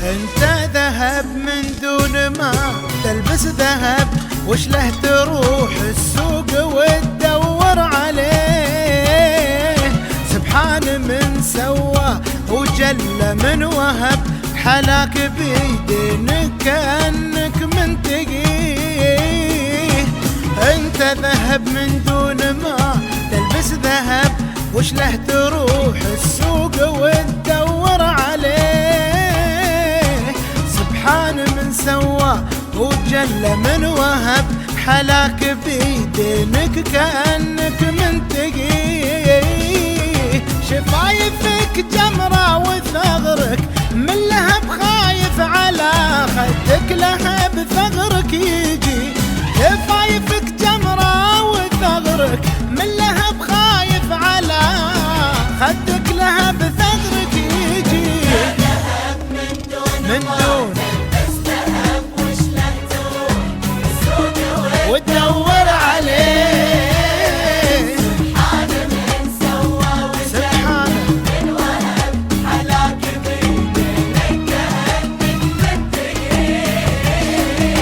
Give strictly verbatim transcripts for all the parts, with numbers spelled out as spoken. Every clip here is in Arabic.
انت ذهب من دون ما تلبس ذهب، وش له تروح السوق وتدور عليه؟ سبحان من سوى وجل من وهب، حلاك بيدينك كأنك من تقيه. انت ذهب من دون ما تلبس ذهب، وش له تروح السوق وتدور عليه؟ سبحان من سوى وجل من وهب، حلاك بيدينك كأنك من تقيه. شفايفك جمرة وثغرك من لهب خايف، على خدك لهب ثغرك يجي. شفايفك جمرة وثغرك من لهب خايف، على خدك لهب ثغرك يجي. من دون وتدور عليه. سبحان من سوى وجل من وهب، حلاك بيدينك كأنك من تقيه.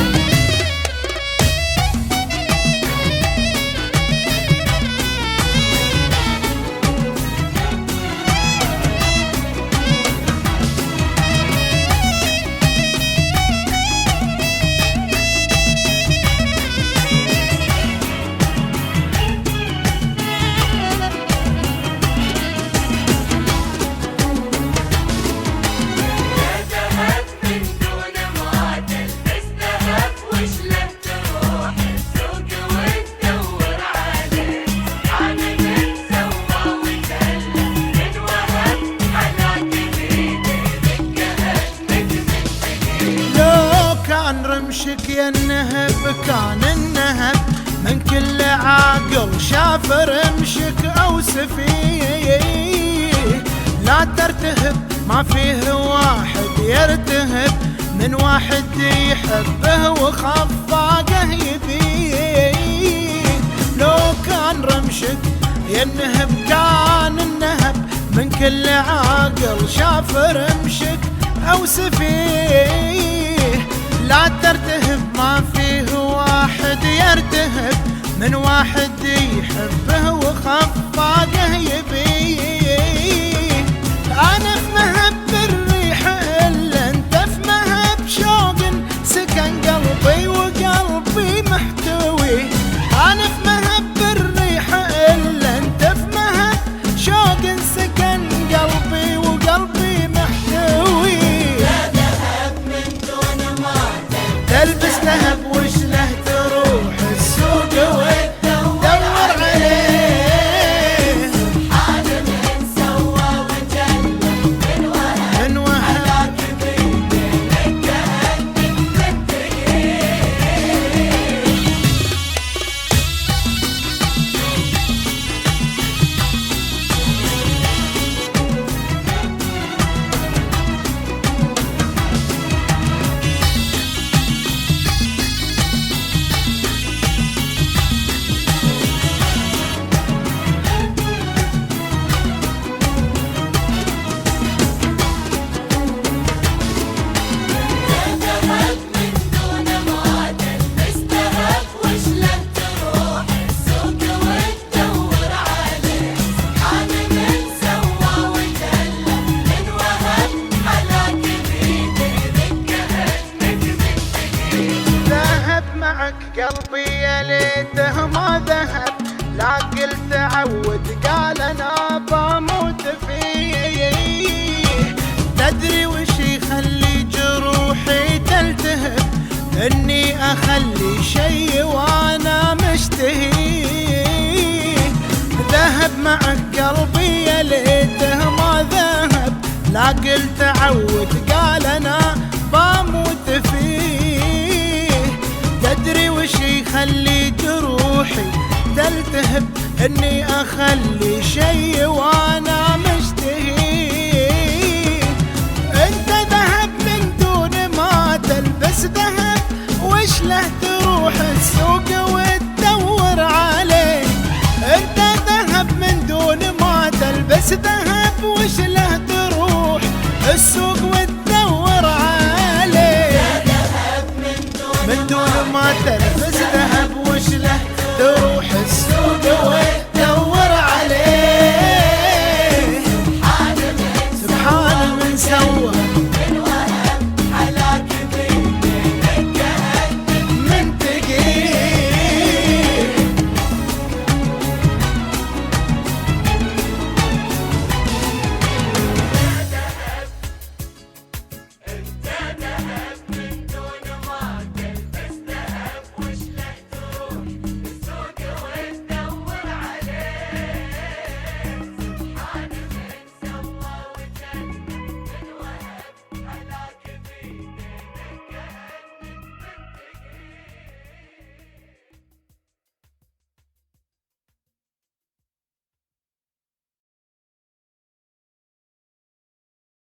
رمشك يا النهب كان النهب، من كل عاقل شاف رمشك او سفيه. لا ترتهب ما فيه واحد يرتهب، من واحد يحبه وخفاقه يبيه. لو كان رمشك يا النهب كان النهب، من كل عاقل شاف رمشك او سفيه. لا ترتهب ما فيه واحد يرتهب، من واحد يحبه وخفاقه يبيه. انا في مهب الريح الا انت في مهب شوق، سكن قلبي وقلبي محتوي. انا في مهب الريح الا انت في مهب شوق، سكن قلبي وقلبي محتوي. تلبس ذهب وش له تروح السوق وتدور عليه. سبحان من سوى وجل من وهب، من وهب حلاك بيدينك كأنك من تقيه. قلبي يا ليته ما ذهب، لا قلت عود قال انا بموت فيه. تدري وش يخلي جروحي تلتهب؟ اني اخلي شي وانا مشتهي. ذهب معك قلبي يا ليته ما ذهب، لا قلت عود قال انا بموت فيه. تدري وش يخلي جروحي تلتهب؟ اني اخلي شي وانا مشتهي. انت ذهب من دون ما تلبس ذهب، وش له تروح السوق وتدور عليه؟ انت ذهب من دون ما تلبس ذهب، وش له تروح السوق وتدور من سوى